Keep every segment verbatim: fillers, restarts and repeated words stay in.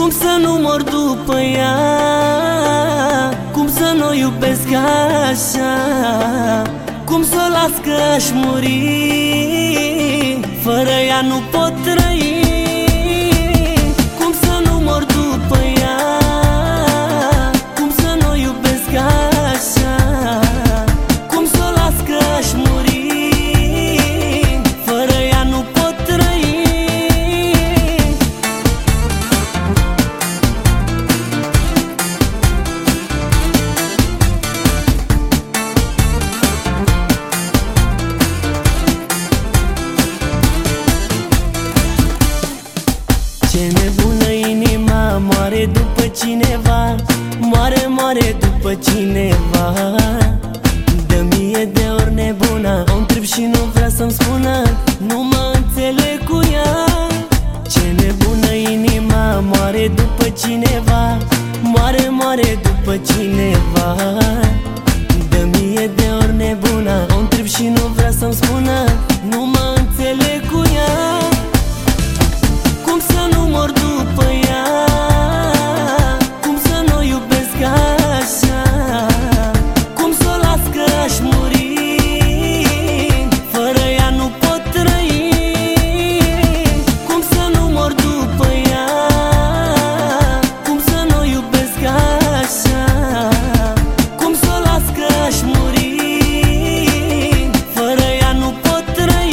Cum să nu mor după ea? Cum să nu o iubesc așa? Cum să o las că aș muri? Fără ea nu pot trăi. Cum să nu mor după ea? Cum să nu o iubesc așa? Cum să o las că aș muri? Fără ea nu pot trăi. Ce nebună inima, moare după cineva, moare, moare după cineva. Dă mie de ori nebuna, o întreb și nu vrea să-mi spună, nu mă înțeleg cu ea. Ce nebună inima, moare după cineva, moare, moare după cineva. Dă mie de ori nebuna, o întreb și nu vrea să-mi spună, nu mă înțeleg cu ea. Cum să nu mor după ea? Cum să nu o iubesc așa? Cum să o las că aș muri? Fără ea nu pot trăi. Cum să nu mor după ea? Cum să nu o iubesc așa? Cum să o las că aș muri? Fără ea nu pot trăi.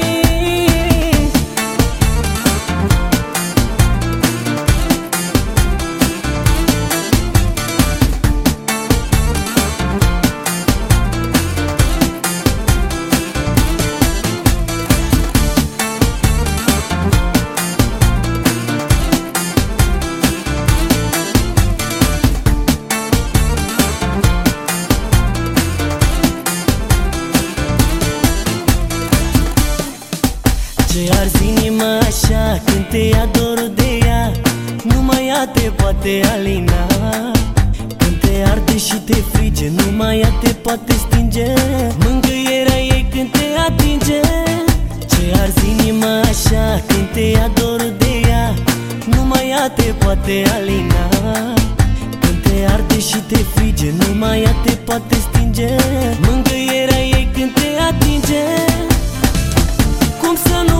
Ce arzi inima așa când te ia dorul de ea, numai ea te poate alina. Când te arde și te frige, numai ea te poate stinge. Mângâierea ei când te atinge. Ce arzi inima așa când te ia dorul de ea, numai ea te poate alina. Când te arde și te frige, numai ea te poate stinge. Mângâierea ei când te atinge. Cum să